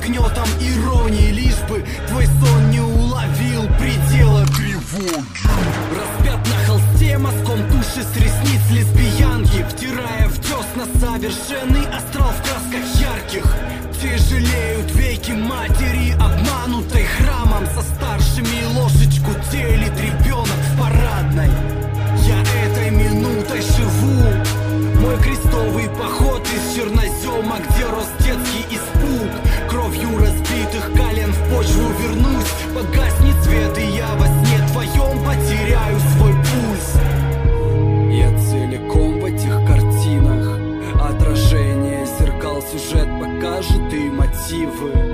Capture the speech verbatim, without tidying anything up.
гнетом иронии, лишь бы твой сон не уловил предела тревоги. Распят на холсте мазком туши с ресниц лесбиянки, втирая в десна совершенный астрал в красках ярких. Тяжелеют веки матери, обманутой храмом, со старшими ложечку делит ребенок в парадной. Я этой минутой живу, мой крестовый поход из чернозема, где рос детский испуг. Кровью разбитых колен в почву вернусь, погаснет свет, и я во сне твоем потеряю свой пульс. Я целиком в этих картинах, отражение зеркал, сюжет покажет и мотивы.